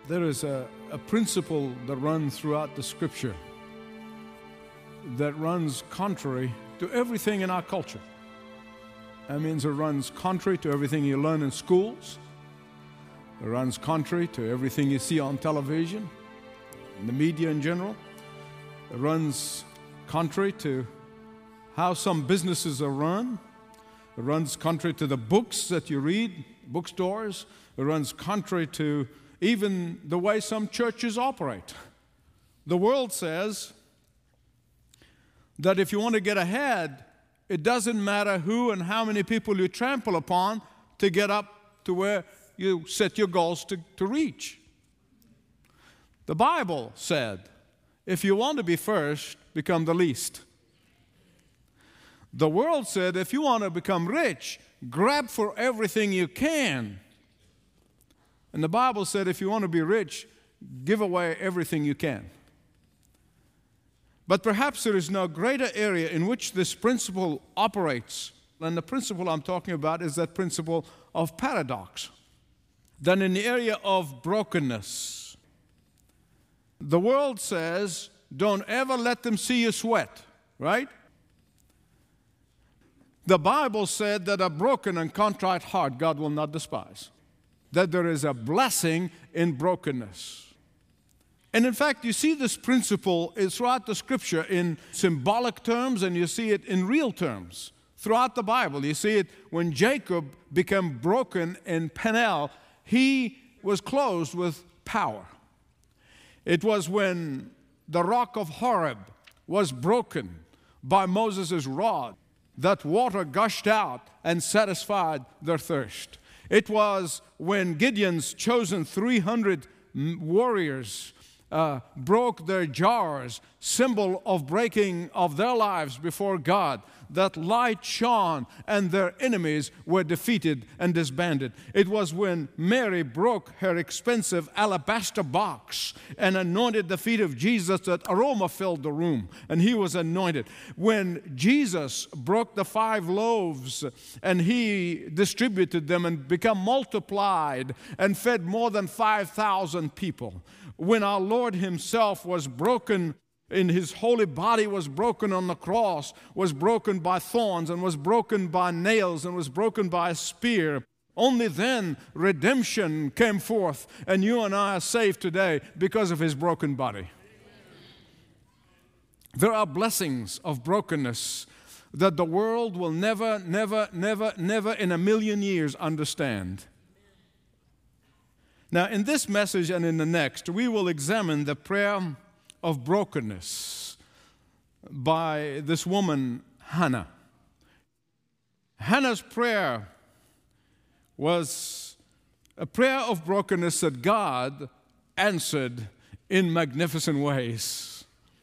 There is a principle that runs throughout the Scripture that runs contrary to everything in our culture. That means it runs contrary to everything you learn in schools. It runs contrary to everything you see on television, in the media in general. It runs contrary to how some businesses are run. It runs contrary to the books that you read, bookstores. It runs contrary to even the way some churches operate. The world says that if you want to get ahead, it doesn't matter who and how many people you trample upon to get up to where you set your goals to reach. The Bible said, if you want to be first, become the least. The world said, if you want to become rich, grab for everything you can. And the Bible said, if you want to be rich, give away everything you can. But perhaps there is no greater area in which this principle operates, and the principle I'm talking about is that principle of paradox, than in the area of brokenness. The world says, don't ever let them see you sweat, right? The Bible said that a broken and contrite heart God will not despise, that there is a blessing in brokenness. And in fact, you see this principle is throughout the Scripture in symbolic terms, and you see it in real terms. Throughout the Bible, you see it when Jacob became broken in Peniel, he was clothed with power. It was when the rock of Horeb was broken by Moses' rod that water gushed out and satisfied their thirst. It was when Gideon's chosen 300 warriors broke their jars, symbol of breaking of their lives before God, that light shone and their enemies were defeated and disbanded. It was when Mary broke her expensive alabaster box and anointed the feet of Jesus that aroma filled the room and he was anointed. When Jesus broke the 5 loaves and he distributed them and became multiplied and fed more than 5,000 people. When our Lord himself was broken in his holy body, was broken on the cross, was broken by thorns and was broken by nails and was broken by a spear, only then redemption came forth, and you and I are saved today because of his broken body. There are blessings of brokenness that the world will never in a million years understand. Now, in this message and in the next, we will examine the prayer of brokenness by this woman, Hannah. Hannah's prayer was a prayer of brokenness that God answered in magnificent ways.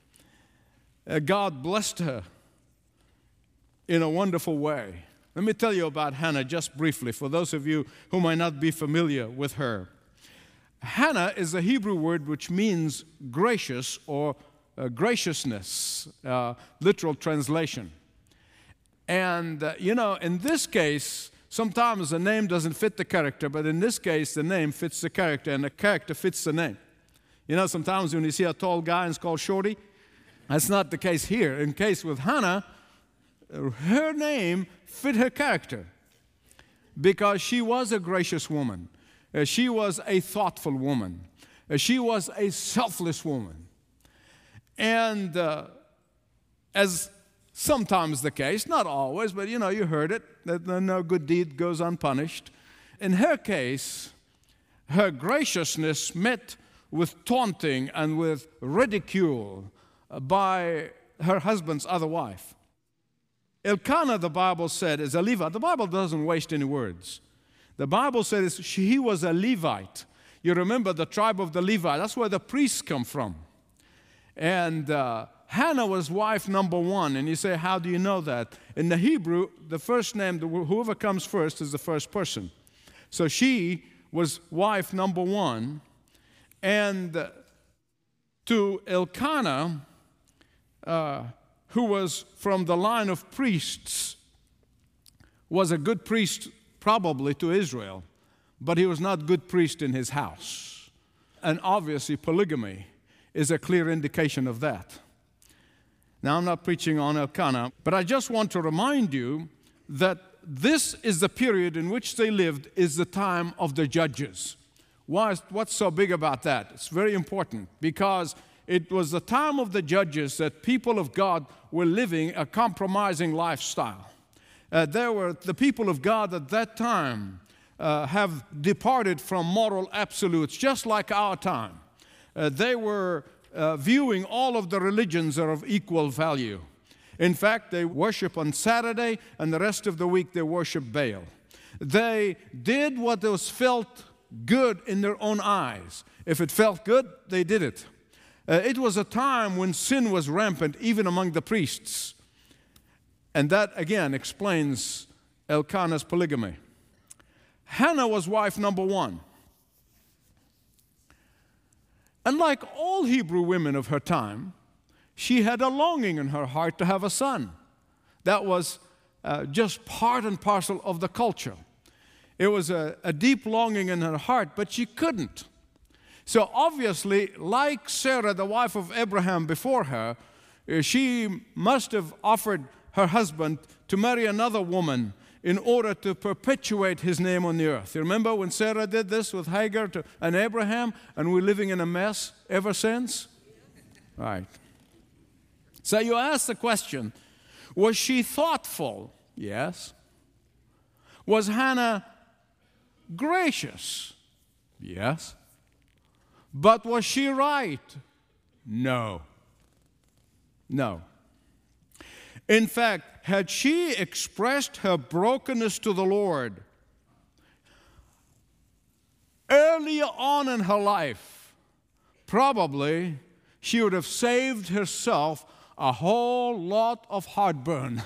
God blessed her in a wonderful way. Let me tell you about Hannah just briefly for those of you who might not be familiar with her. Hannah is a Hebrew word which means gracious or graciousness, literal translation. And, in this case, sometimes the name doesn't fit the character, but in this case, the name fits the character, and the character fits the name. Sometimes when you see a tall guy and it's called Shorty, that's not the case here. In case with Hannah, her name fit her character because she was a gracious woman. She was a thoughtful woman. She was a selfless woman. And as sometimes the case, not always, but you heard it, that no good deed goes unpunished. In her case, her graciousness met with taunting and with ridicule by her husband's other wife. Elkanah, the Bible said, is a Levite. The Bible doesn't waste any words. The Bible says he was a Levite. You remember the tribe of the Levite. That's where the priests come from. And Hannah was wife number 1. And you say, how do you know that? In the Hebrew, the first name, whoever comes first is the first person. So she was wife number 1. And to Elkanah, who was from the line of priests, was a good priest probably to Israel, but he was not good priest in his house. and obviously polygamy is a clear indication of that. Now, I'm not preaching on Elkanah, but I just want to remind you that this is the period in which they lived, is the time of the judges. What's so big about that? It's very important because it was the time of the judges that people of God were living a compromising lifestyle. The people of God at that time have departed from moral absolutes, just like our time. They were viewing all of the religions are of equal value. In fact, they worship on Saturday, and the rest of the week they worship Baal. They did what was felt good in their own eyes. If it felt good, they did it. It was a time when sin was rampant, even among the priests. And that, again, explains Elkanah's polygamy. Hannah was wife number one. And like all Hebrew women of her time, she had a longing in her heart to have a son. That was just part and parcel of the culture. It was a deep longing in her heart, but she couldn't. So obviously, like Sarah, the wife of Abraham before her, she must have offered her husband to marry another woman in order to perpetuate his name on the earth. You remember when Sarah did this with Hagar and Abraham, and we're living in a mess ever since? Right. So you ask the question, was she thoughtful? Yes. Was Hannah gracious? Yes. But was she right? No. No. In fact, had she expressed her brokenness to the Lord earlier on in her life, probably she would have saved herself a whole lot of heartburn.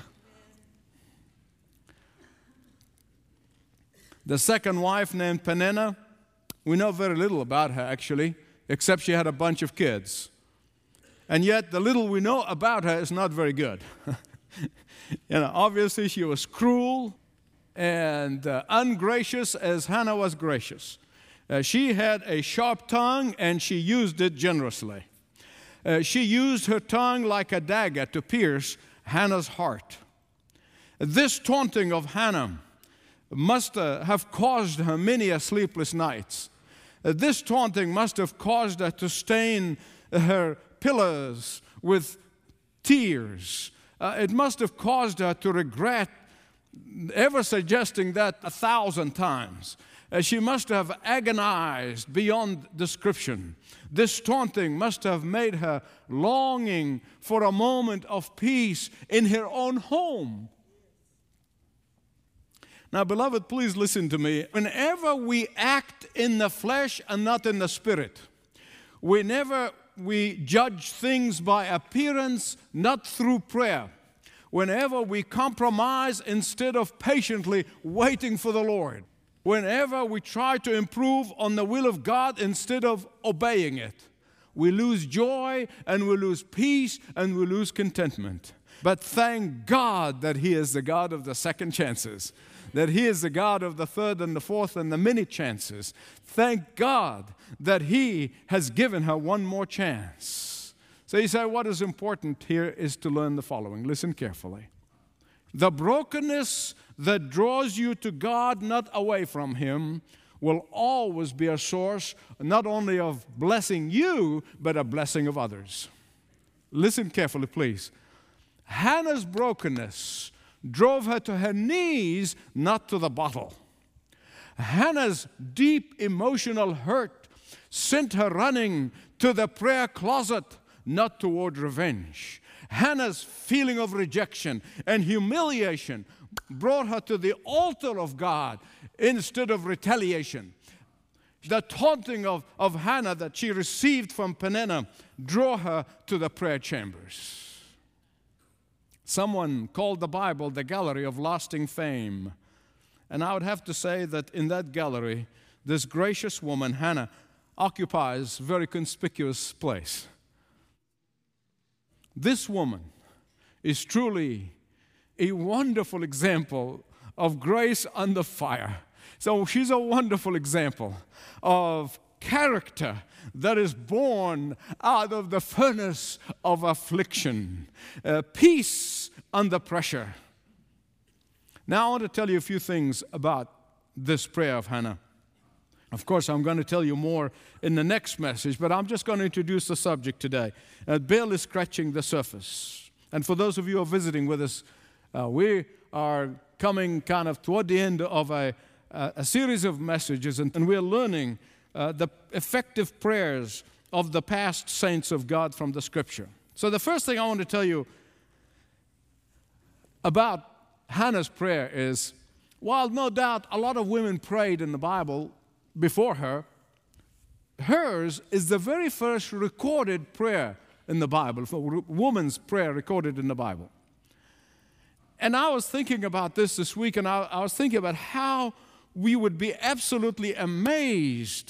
The second wife, named Peninnah, we know very little about her, actually, except she had a bunch of kids. And yet, the little we know about her is not very good. Obviously, she was cruel and ungracious as Hannah was gracious. She had a sharp tongue, and she used it generously. She used her tongue like a dagger to pierce Hannah's heart. This taunting of Hannah must have caused her many a sleepless nights. This taunting must have caused her to stain her pillows with tears. It must have caused her to regret ever suggesting that 1,000 times. She must have agonized beyond description. This taunting must have made her longing for a moment of peace in her own home. Now, beloved, please listen to me. Whenever we act in the flesh and not in the spirit, whenever we judge things by appearance, not through prayer, whenever we compromise instead of patiently waiting for the Lord, whenever we try to improve on the will of God instead of obeying it, we lose joy and we lose peace and we lose contentment. But thank God that He is the God of the second chances, that He is the God of the third and the fourth and the many chances. Thank God that He has given her one more chance. So you say, what is important here is to learn the following. Listen carefully. The brokenness that draws you to God, not away from Him, will always be a source not only of blessing you, but a blessing of others. Listen carefully, please. Hannah's brokenness drove her to her knees, not to the bottle. Hannah's deep emotional hurt sent her running to the prayer closet, not toward revenge. Hannah's feeling of rejection and humiliation brought her to the altar of God instead of retaliation. The taunting of Hannah that she received from Peninnah drew her to the prayer chambers. Someone called the Bible the gallery of lasting fame. And I would have to say that in that gallery, this gracious woman, Hannah, occupies a very conspicuous place. This woman is truly a wonderful example of grace under fire. So she's a wonderful example of character that is born out of the furnace of affliction. Peace under pressure. Now I want to tell you a few things about this prayer of Hannah. Of course, I'm going to tell you more in the next message, but I'm just going to introduce the subject today. Barely scratching the surface. And for those of you who are visiting with us, we are coming kind of toward the end of a series of messages, and we're learning the effective prayers of the past saints of God from the Scripture. So the first thing I want to tell you about Hannah's prayer is, while no doubt a lot of women prayed in the Bible before her, hers is the very first recorded prayer in the Bible, for woman's prayer recorded in the Bible. And I was thinking about this week, and I was thinking about how we would be absolutely amazed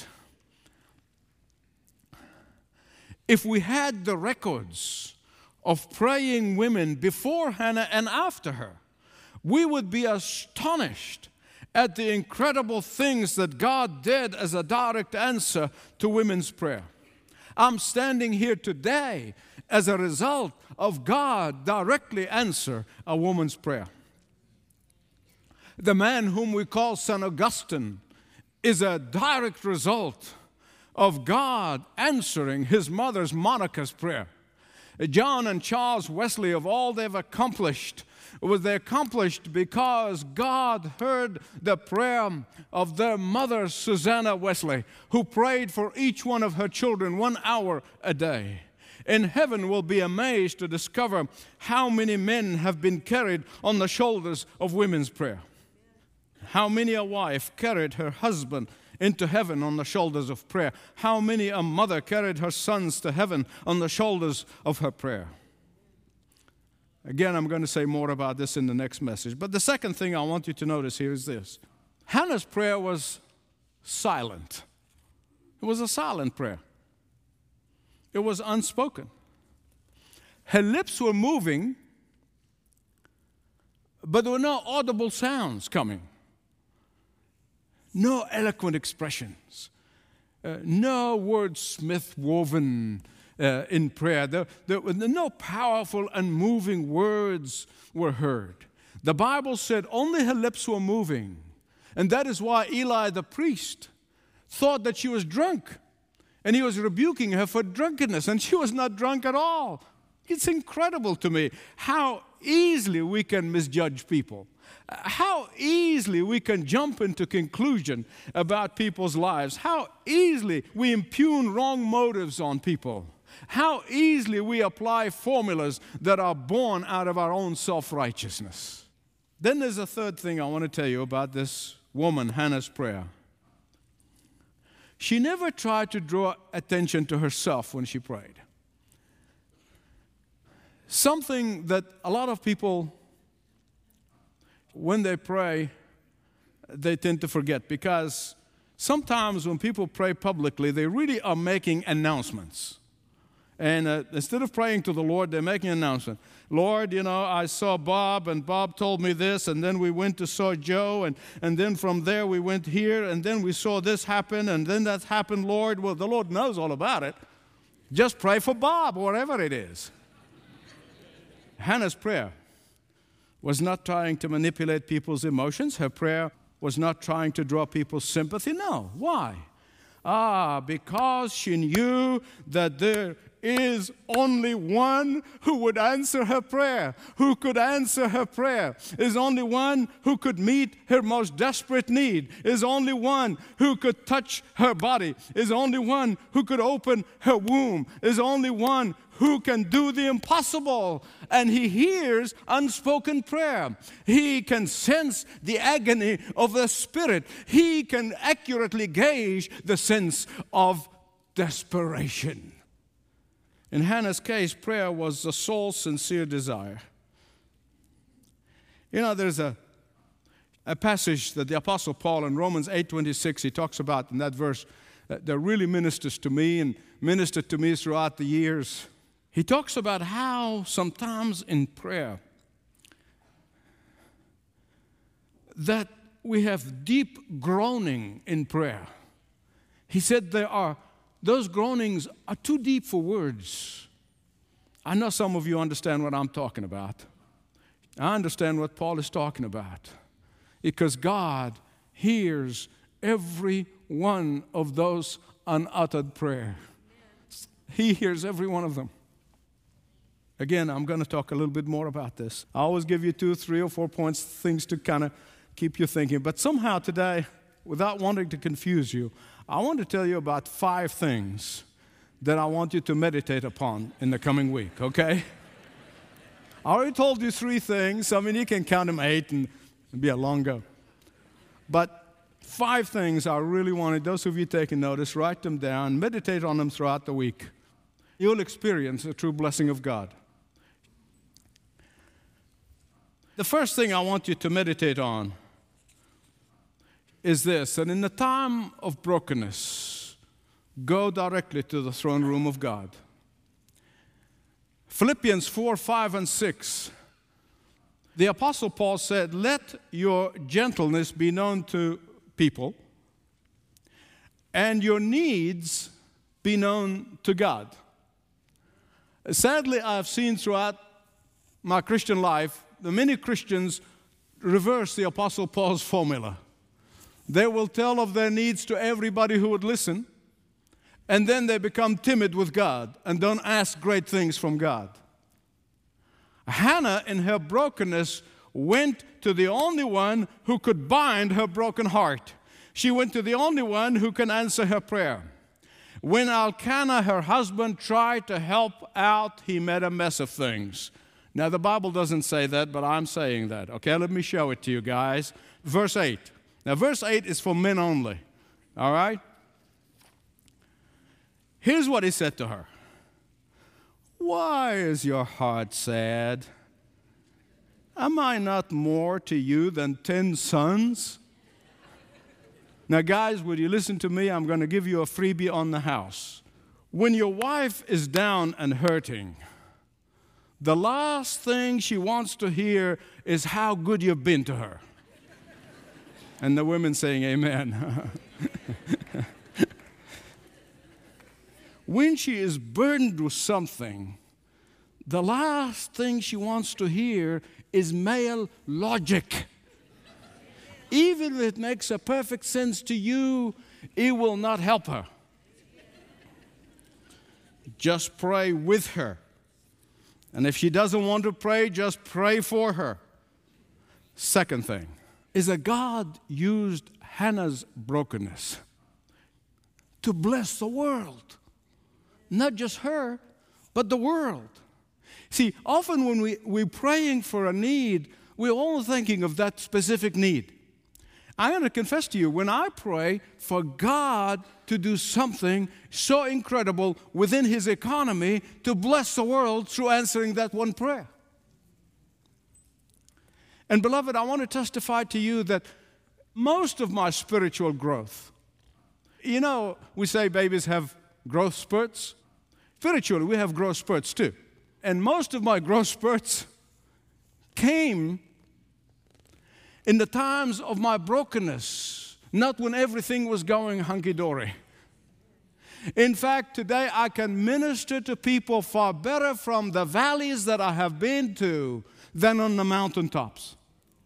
if we had the records of praying women before Hannah and after her. We would be astonished at the incredible things that God did as a direct answer to women's prayer. I'm standing here today as a result of God directly answer a woman's prayer. The man whom we call St. Augustine is a direct result of God answering his mother's Monica's prayer. John and Charles Wesley, of all they've accomplished, they accomplished because God heard the prayer of their mother, Susanna Wesley, who prayed for each one of her children 1 hour a day. In heaven, we'll be amazed to discover how many men have been carried on the shoulders of women's prayer. How many a wife carried her husband into heaven on the shoulders of prayer. How many a mother carried her sons to heaven on the shoulders of her prayer. Again, I'm going to say more about this in the next message. But the second thing I want you to notice here is this. Hannah's prayer was silent. It was a silent prayer. It was unspoken. Her lips were moving, but there were no audible sounds coming. No eloquent expressions. No wordsmith woven in prayer. No powerful and moving words were heard. The Bible said only her lips were moving. And that is why Eli the priest thought that she was drunk. And he was rebuking her for drunkenness. And she was not drunk at all. It's incredible to me how easily we can misjudge people. How easily we can jump into conclusion about people's lives. How easily we impugn wrong motives on people. How easily we apply formulas that are born out of our own self-righteousness. Then there's a third thing I want to tell you about this woman, Hannah's prayer. She never tried to draw attention to herself when she prayed. Something that a lot of people, when they pray, they tend to forget, because sometimes when people pray publicly, they really are making announcements. And instead of praying to the Lord, they're making an announcement. Lord, I saw Bob, and Bob told me this, and then we went to saw Joe, and then from there we went here, and then we saw this happen, and then that happened, Lord. Well, the Lord knows all about it. Just pray for Bob, whatever it is. Hannah's prayer was not trying to manipulate people's emotions. Her prayer was not trying to draw people's sympathy. No. Why? Because she knew that there is only one who would answer her prayer, who could answer her prayer, is only one who could meet her most desperate need, is only one who could touch her body, is only one who could open her womb, is only one who can do the impossible. And he hears unspoken prayer. He can sense the agony of the spirit. He can accurately gauge the sense of desperation. In Hannah's case, prayer was the soul's sincere desire. There's a passage that the Apostle Paul in Romans 8:26, he talks about in that verse that really ministers to me and ministered to me throughout the years. He talks about how sometimes in prayer that we have deep groaning in prayer. He said those groanings are too deep for words. I know some of you understand what I'm talking about. I understand what Paul is talking about. Because God hears every one of those unuttered prayers. He hears every one of them. Again, I'm going to talk a little bit more about this. I always give you 2, 3, or 4 points, things to kind of keep you thinking. But somehow today, without wanting to confuse you, I want to tell you about 5 things that I want you to meditate upon in the coming week, okay? I already told you 3 things. I mean, you can count them 8 and it'll be a long go. But 5 things I really wanted, those of you taking notice, write them down, meditate on them throughout the week. You'll experience the true blessing of God. The first thing I want you to meditate on is this, that in the time of brokenness, go directly to the throne room of God. Philippians 4, 5, and 6. The Apostle Paul said, let your gentleness be known to people, and your needs be known to God. Sadly, I've seen throughout my Christian life that many Christians reverse the Apostle Paul's formula. They will tell of their needs to everybody who would listen, and then they become timid with God and don't ask great things from God. Hannah, in her brokenness, went to the only one who could bind her broken heart. She went to the only one who can answer her prayer. When Elkanah, her husband, tried to help out, he made a mess of things. Now, the Bible doesn't say that, but I'm saying that. Okay, let me show it to you guys. Verse 8. Now, verse 8 is for men only. All right? Here's what he said to her. Why is your heart sad? Am I not more to you than 10 sons? Now, guys, would you listen to me? I'm going to give you a freebie on the house. When your wife is down and hurting, the last thing she wants to hear is how good you've been to her. And the women saying amen. When she is burdened with something, the last thing she wants to hear is male logic. Even if it makes a perfect sense to you, it will not help her. Just pray with her. And if she doesn't want to pray, just pray for her. Second thing is that God used Hannah's brokenness to bless the world. Not just her, but the world. See, often when we're praying for a need, we're all thinking of that specific need. I'm going to confess to you, when I pray for God to do something so incredible within His economy to bless the world through answering that one prayer. And beloved, I want to testify to you that most of my spiritual growth, you know, we say babies have growth spurts. Spiritually, we have growth spurts too. And most of my growth spurts came in the times of my brokenness, not when everything was going hunky-dory. In fact, today I can minister to people far better from the valleys that I have been to than on the mountaintops.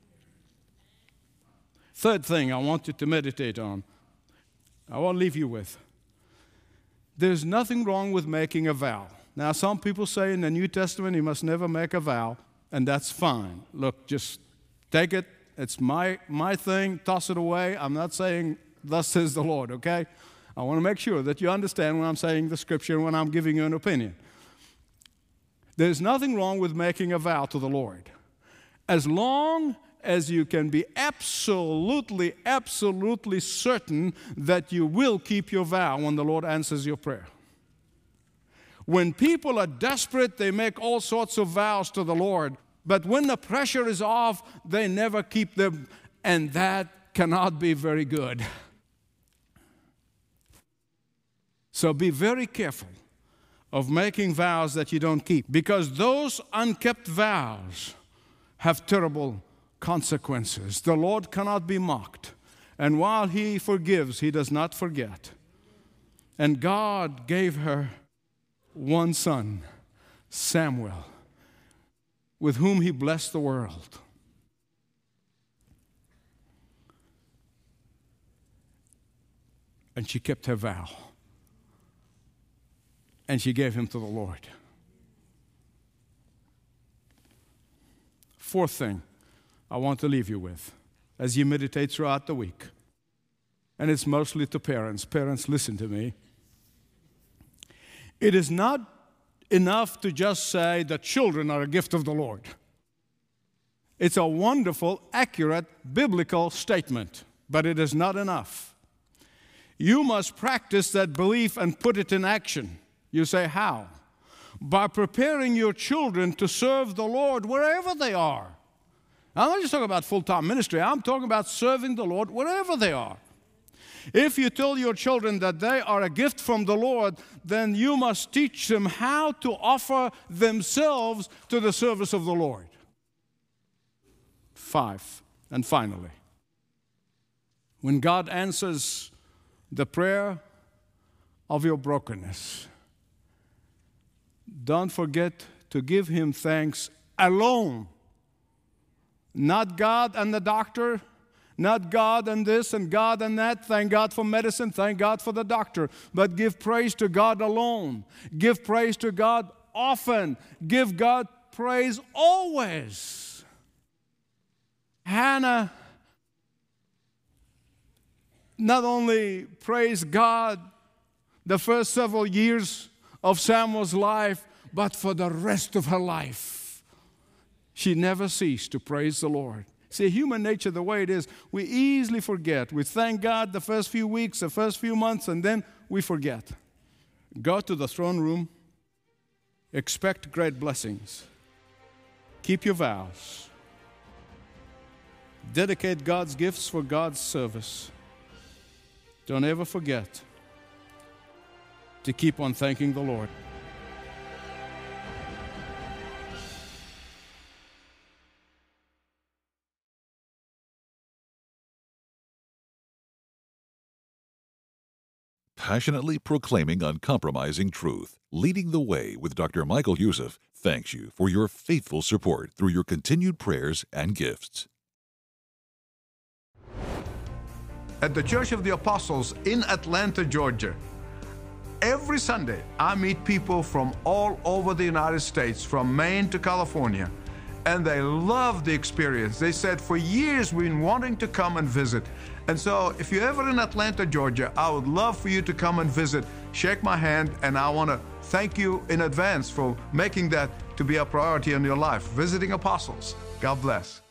Third thing I want you to meditate on, I want to leave you with. There's nothing wrong with making a vow. Now, some people say in the New Testament you must never make a vow, and that's fine. Look, just take it. It's my thing. Toss it away. I'm not saying thus says the Lord, okay? I want to make sure that you understand when I'm saying the Scripture and when I'm giving you an opinion. There's nothing wrong with making a vow to the Lord. As long as you can be absolutely, absolutely certain that you will keep your vow when the Lord answers your prayer. When people are desperate, they make all sorts of vows to the Lord. But when the pressure is off, they never keep them, and that cannot be very good. So be very careful of making vows that you don't keep, because those unkept vows have terrible consequences. The Lord cannot be mocked, and while He forgives, He does not forget. And God gave her one son, Samuel, with whom he blessed the world. And she kept her vow. And she gave him to the Lord. Fourth thing I want to leave you with as you meditate throughout the week. And it's mostly to parents. Parents, listen to me. It is not enough to just say that children are a gift of the Lord. It's a wonderful, accurate, biblical statement, but it is not enough. You must practice that belief and put it in action. You say, how? By preparing your children to serve the Lord wherever they are. I'm not just talking about full-time ministry. I'm talking about serving the Lord wherever they are. If you tell your children that they are a gift from the Lord, then you must teach them how to offer themselves to the service of the Lord. 5, and finally, when God answers the prayer of your brokenness, don't forget to give Him thanks alone. Not God and the doctor, not God and this and God and that. Thank God for medicine, thank God for the doctor. But give praise to God alone. Give praise to God often. Give God praise always. Hannah not only praised God the first several years of Samuel's life, but for the rest of her life. She never ceased to praise the Lord. See, human nature, the way it is, we easily forget. We thank God the first few weeks, the first few months, and then we forget. Go to the throne room. Expect great blessings. Keep your vows. Dedicate God's gifts for God's service. Don't ever forget to keep on thanking the Lord. Passionately proclaiming uncompromising truth, leading the way with Dr. Michael Youssef thanks you for your faithful support through your continued prayers and gifts. At the Church of the Apostles in Atlanta, Georgia, every Sunday I meet people from all over the United States, from Maine to California, and they love the experience. They said, for years we've been wanting to come and visit. And so if you're ever in Atlanta, Georgia, I would love for you to come and visit, shake my hand, and I want to thank you in advance for making that to be a priority in your life. Visiting Apostles. God bless.